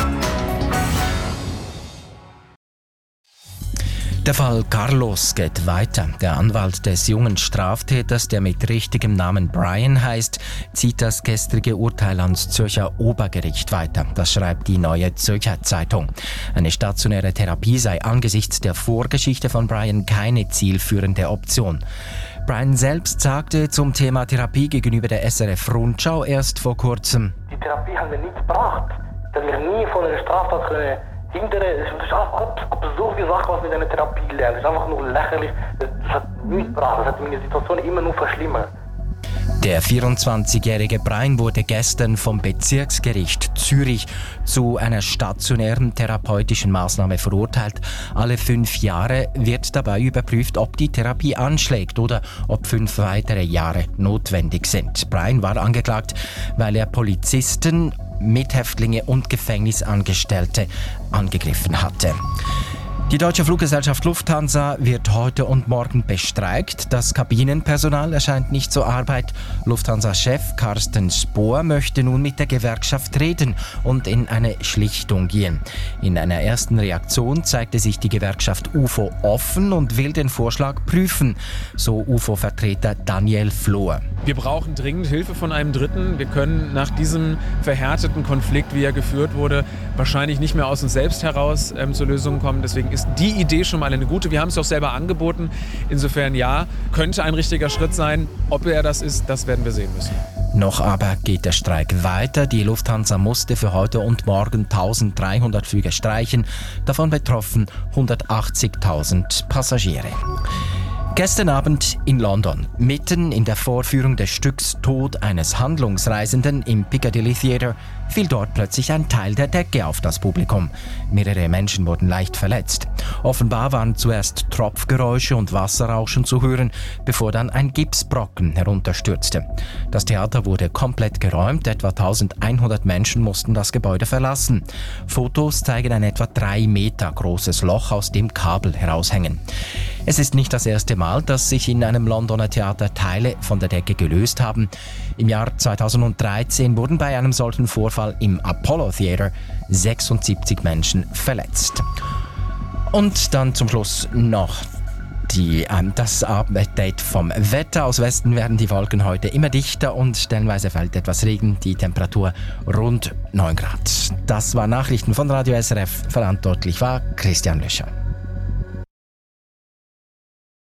Der Fall Carlos geht weiter. Der Anwalt des jungen Straftäters, der mit richtigem Namen Brian heißt, zieht das gestrige Urteil ans Zürcher Obergericht weiter. Das schreibt die Neue Zürcher Zeitung. Eine stationäre Therapie sei angesichts der Vorgeschichte von Brian keine zielführende Option. Brian selbst sagte zum Thema Therapie gegenüber der SRF Rundschau erst vor kurzem: Die Therapie hat mir nichts gebracht. Das hat mich nie von einer Straftat können hindern. Das ist einfach absurde Sache, was mit einer Therapie lernt. Das ist einfach nur lächerlich. Das hat nichts gebracht. Das hat meine Situation immer nur verschlimmert. Der 24-jährige Brian wurde gestern vom Bezirksgericht Zürich zu einer stationären therapeutischen Maßnahme verurteilt. Alle 5 Jahre wird dabei überprüft, ob die Therapie anschlägt oder ob 5 weitere Jahre notwendig sind. Brian war angeklagt, weil er Polizisten, Mithäftlinge und Gefängnisangestellte angegriffen hatte. Die deutsche Fluggesellschaft Lufthansa wird heute und morgen bestreikt. Das Kabinenpersonal erscheint nicht zur Arbeit. Lufthansa-Chef Carsten Spohr möchte nun mit der Gewerkschaft reden und in eine Schlichtung gehen. In einer ersten Reaktion zeigte sich die Gewerkschaft UFO offen und will den Vorschlag prüfen, so UFO-Vertreter Daniel Flohr. Wir brauchen dringend Hilfe von einem Dritten. Wir können nach diesem verhärteten Konflikt, wie er geführt wurde, wahrscheinlich nicht mehr aus uns selbst heraus zur Lösung kommen. Deswegen ist die Idee schon mal eine gute. Wir haben es auch selber angeboten. Insofern ja, könnte ein richtiger Schritt sein. Ob er das ist, das werden wir sehen müssen. Noch aber geht der Streik weiter. Die Lufthansa musste für heute und morgen 1300 Flüge streichen. Davon betroffen 180.000 Passagiere. Gestern Abend in London, mitten in der Vorführung des Stücks Tod eines Handlungsreisenden im Piccadilly Theatre, fiel dort plötzlich ein Teil der Decke auf das Publikum. Mehrere Menschen wurden leicht verletzt. Offenbar waren zuerst Tropfgeräusche und Wasserrauschen zu hören, bevor dann ein Gipsbrocken herunterstürzte. Das Theater wurde komplett geräumt, etwa 1100 Menschen mussten das Gebäude verlassen. Fotos zeigen ein etwa 3 Meter großes Loch, aus dem Kabel heraushängen. Es ist nicht das erste Mal, dass sich in einem Londoner Theater Teile von der Decke gelöst haben. Im Jahr 2013 wurden bei einem solchen Vorfall im Apollo Theater 76 Menschen verletzt. Und dann zum Schluss noch das Update vom Wetter. Aus Westen werden die Wolken heute immer dichter und stellenweise fällt etwas Regen. Die Temperatur rund 9 Grad. Das waren Nachrichten von Radio SRF. Verantwortlich war Christian Löscher.